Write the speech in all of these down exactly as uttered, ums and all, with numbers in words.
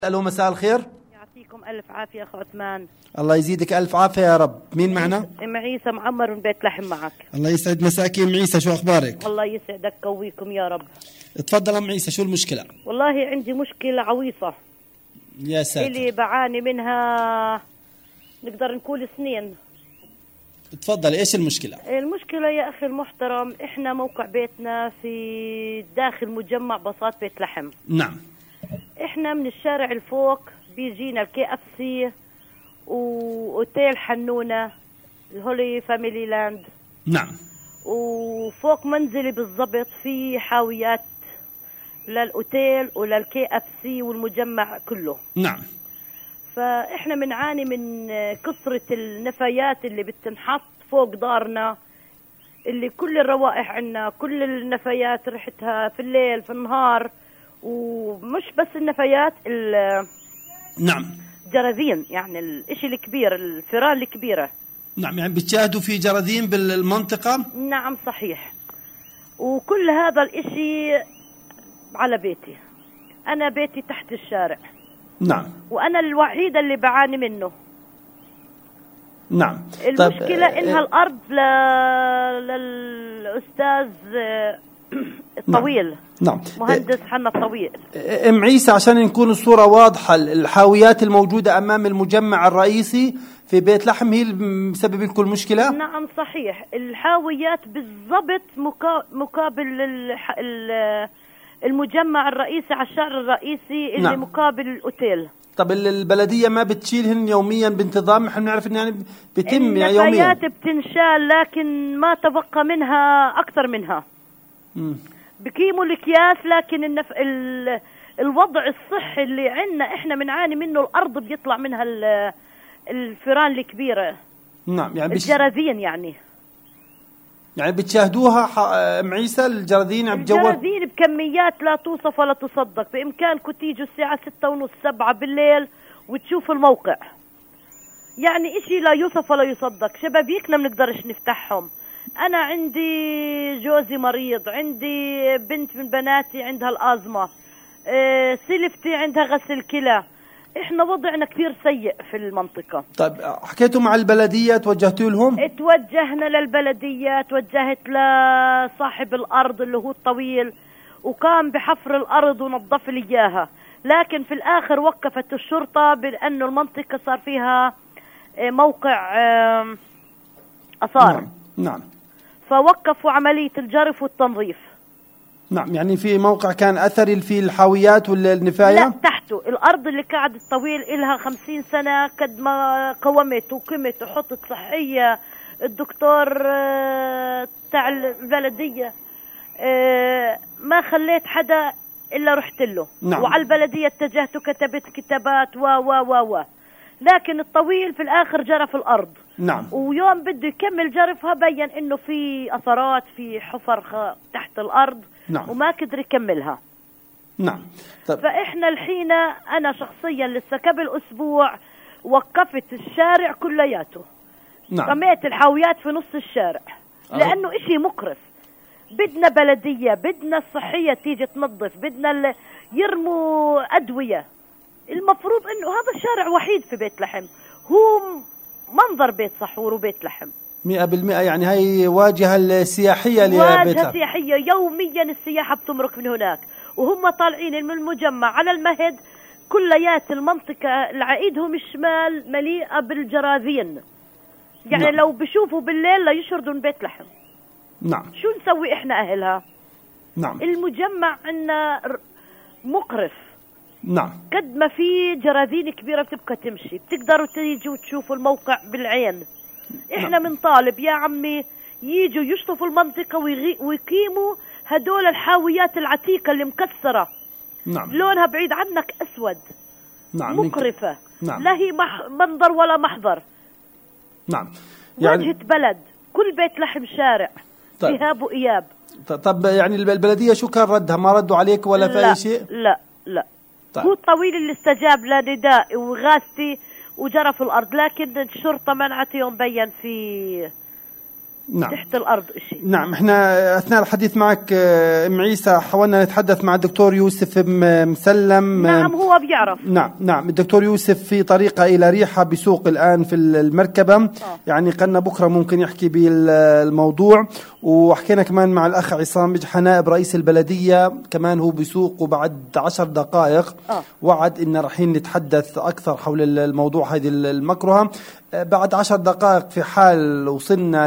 الو، مساء الخير. يعطيكم الف عافيه اخ عثمان. الله يزيدك الف عافيه يا رب. مين معنا؟ ام عيسى معمر من بيت لحم معك. الله يسعد مساك يا ام عيسى، شو اخبارك؟ الله يسعدك قويكم يا رب. تفضل ام عيسى، شو المشكله؟ والله عندي مشكله عويصه يا ساتر. اللي بعاني منها نقدر نقول سنين. تفضل، ايش المشكله؟ المشكله يا اخي المحترم، احنا موقع بيتنا في داخل مجمع بساط بيت لحم. نعم. احنا من الشارع الفوق بيجينا الكي اف سي واوتيل حنونه الهولي فاميلي لاند. نعم. وفوق منزلي بالضبط في حاويات للاوتيل وللكي اف سي والمجمع كله. نعم. فاحنا بنعاني من كثرة النفايات اللي بتنحط فوق دارنا، اللي كل الروائح عنا، كل النفايات ريحتها في الليل في النهار. ومش بس النفايات، نعم، جراثيم، يعني الاشي الكبير، الفئران الكبيرة. نعم، يعني بتشاهدوا في جراثيم بالمنطقة؟ نعم صحيح. وكل هذا الاشي على بيتي، انا بيتي تحت الشارع. نعم. وانا الوحيدة اللي بعاني منه. نعم. المشكلة طيب انها الارض ل... للاستاذ الطويل. نعم. مهندس حنا الطويل. ام عيسى، عشان نكون الصورة واضحة، الحاويات الموجودة امام المجمع الرئيسي في بيت لحم هي اللي مسبب لكم المشكلة؟ نعم صحيح، الحاويات بالضبط مكا... مقابل الح... المجمع الرئيسي على الشارع الرئيسي اللي نعم. مقابل الاوتيل. طب البلدية ما بتشيلهن يوميا بانتظام؟ احنا بنعرف ان يعني بيتم يعني يوميا. النفايات بتنشال لكن ما تبقى منها اكثر منها. امم بقيموا الاكياس، لكن النف... ال... الوضع الصحي اللي عندنا احنا بنعاني منه، الارض بيطلع منها ال... الفئران الكبيرة. نعم. يعني بش... الجراذين يعني يعني بتشاهدوها ام عيسى الجراذين عم بجو؟ الجراذين بكميات لا توصف ولا تصدق. بامكانكم تيجوا الساعة ستة ونص سبعة بالليل وتشوفوا الموقع، يعني اشي لا يوصف ولا يصدق. شبابيكنا بنقدرش نفتحهم. انا عندي جوزي مريض، عندي بنت من بناتي عندها الازمة، أه سلفتي عندها غسل كلى. احنا وضعنا كثير سيء في المنطقة. طيب حكيتوا مع البلدية؟ توجهتوا لهم؟ توجهنا للبلدية، توجهت لصاحب الارض اللي هو الطويل، وقام بحفر الارض ونظف لي اياها. لكن في الاخر وقفت الشرطة بانه المنطقة صار فيها موقع اثار. نعم. نعم. فوقفوا عملية الجرف والتنظيف. نعم. يعني في موقع كان اثري في الحاويات والنفاية؟ لا، تحته الارض اللي قاعد الطويل إلها خمسين سنة، قد ما قومت وقمت وحطت صحية. الدكتور تاع البلدية ما خليت حدا الا رحت له. نعم. وعلى البلدية اتجهت وكتبت كتابات و و و و لكن الطويل في الاخر جرف الارض. نعم. ويوم بده يكمل جرفها بين انه في اثرات، في حفر تحت الارض. نعم. وما قدر يكملها. نعم. طيب. فاحنا الحين انا شخصيا لسه قبل اسبوع وقفت الشارع كلياته. نعم. رميت الحاويات في نص الشارع لانه اشي مقرف. بدنا بلدية، بدنا الصحية تيجي تنظف، بدنا يرموا ادوية. المفروض انه هذا الشارع وحيد في بيت لحم، هو منظر بيت صحور وبيت لحم مئة بالمئة. يعني هاي واجهة السياحية لبيتها، واجهة سياحية يوميا. السياحة بتمرق من هناك وهم طالعين من المجمع على المهد. كليات المنطقة العائدهم الشمال مليئة بالجراذين. يعني نعم. لو بشوفوا بالليل لا يشردوا من بيت لحم. نعم. شو نسوي احنا اهلها؟ نعم. المجمع عنا مقرف. نعم. قد ما في جراذين كبيرة بتبقى تمشي، بتقدروا تيجوا تشوفوا الموقع بالعين. احنا من طالب يا عمي ييجوا يشطفوا المنطقة ويقيموا هدول الحاويات العتيقة اللي مكسرة. نعم. لونها بعيد عنك اسود. نعم. مقرفة. نعم. لا هي مح... منظر ولا محضر. نعم. يعني واجهة بلد، كل بيت لحم شارع. طيب. إهاب وإياب. طب يعني البلدية شو كان ردها؟ ما ردوا عليك ولا في أي شيء؟ لا لا. طيب. هو الطويل اللي استجاب لنداء وغاستي وجرف الأرض، لكن الشرطة منعت يوم بين في نعم. تحت الأرض إشي. نعم. احنا أثناء الحديث معك أم عيسى حاولنا نتحدث مع الدكتور يوسف مسلم. نعم هو بيعرف. نعم نعم الدكتور يوسف في طريقة إلى ريحة بسوق الآن في المركبة. أوه. يعني قلنا بكرة ممكن يحكي بالموضوع. وحكينا كمان مع الأخ عصام مجحة نائب رئيس البلدية كمان هو بسوق، وبعد عشر دقائق أوه. وعد إن رايحين نتحدث أكثر حول الموضوع هذه المكرهة. بعد عشر دقائق في حال وصلنا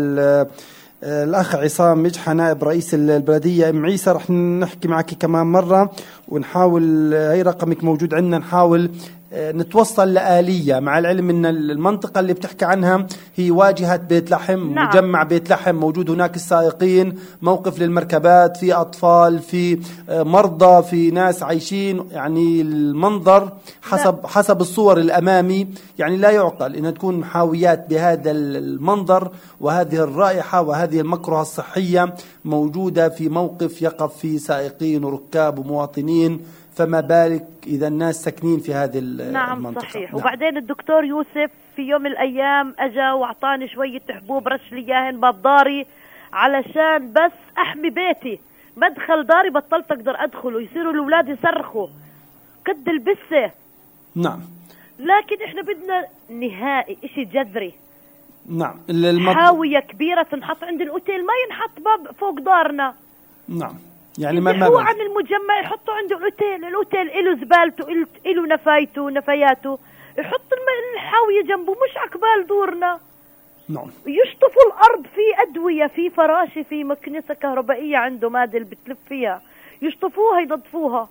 للأخ عصام مجحة نائب رئيس البلدية أم عيسى رح نحكي معك كمان مرة ونحاول، هي رقمك موجود عندنا، نحاول نتوصل لآلية، مع العلم أن المنطقة اللي بتحكي عنها هي واجهة بيت لحم. نعم. مجمع بيت لحم موجود هناك السائقين، موقف للمركبات، في أطفال، في مرضى، في ناس عايشين. يعني المنظر حسب لا. حسب الصور الأمامي يعني لا يعقل أن تكون حاويات بهذا المنظر وهذه الرائحة وهذه المكروهة الصحية موجودة في موقف يقف فيه سائقين وركاب ومواطنين، فما بالك إذا الناس ساكنين في هذه نعم المنطقة. صحيح. نعم. وبعدين الدكتور يوسف في يوم من الأيام أجا وأعطاني شوية حبوب رش لي إياهن باب داري علشان بس أحمي بيتي. مدخل داري بطلت أقدر أدخل ويصيروا الأولاد يصرخوا قد البسة. نعم. لكن إحنا بدنا نهائي إشي جذري. نعم. المط... حاوية كبيرة تنحط عند الأوتيل، ما ينحط باب فوق دارنا. نعم. يعني ما هو عن المجمع يحطوا عنده الاوتيل، الاوتيل له زبالته، له نفايته نفاياته، يحط الحاويه جنبه مش عقبال دورنا. نعم. يشطفوا الارض، في ادويه، في فراشه، في مكنسه كهربائيه عنده مادل بتلف فيها، يشطفوها ينظفوها.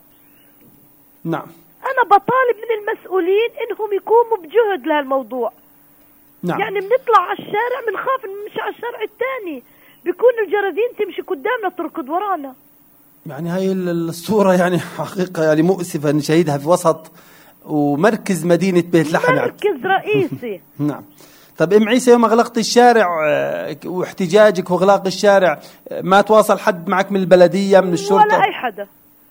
نعم. انا بطالب من المسؤولين انهم يقوموا بجهد لهالموضوع. نعم. يعني بنطلع على الشارع بنخاف نمشي على الشارع الثاني، بيكون الجراذين تمشي قدامنا تركض ورانا. يعني هاي الصورة يعني حقيقة يعني مؤسفة نشاهدها في وسط ومركز مدينة بيت لحم، مركز رئيسي. نعم. طب أم عيسى يوم أغلقت الشارع واحتجاجك وإغلاق الشارع ما تواصل حد معك من البلدية من الشرطة؟ ولا أي حدا.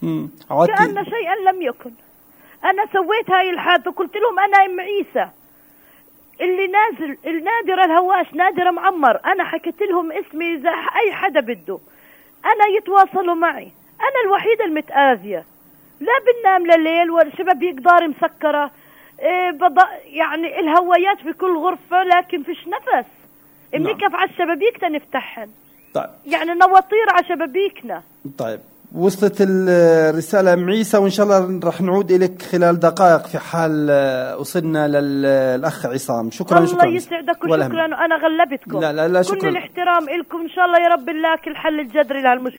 كأن شيئا لم يكن. أنا سويت هاي الحادثة وقلت لهم أنا أم عيسى اللي نازل النادرة الهواش نادرة معمر، أنا حكيت لهم اسمي إذا أي حدا بده أنا يتواصلوا معي، أنا الوحيدة المتآذية، لا بننام لليل والشبابيك داري مسكرة. إيه بض... يعني الهوايات في كل غرفة لكن فيش نفس. بنكف على الشبابيك تنفتحن. طيب. يعني نواطير على شبابيكنا. طيب وصلت الرسالة أم عيسى وإن شاء الله رح نعود إليك خلال دقائق في حال وصلنا للأخ عصام. شكرا. الله شكرا. الله يسعدك وشكرا. أنا غلبتكم. لا لا لا شكرا. كل الاحترام لكم إن شاء الله يا رب الله كل حل الجذري لهالمشكلة.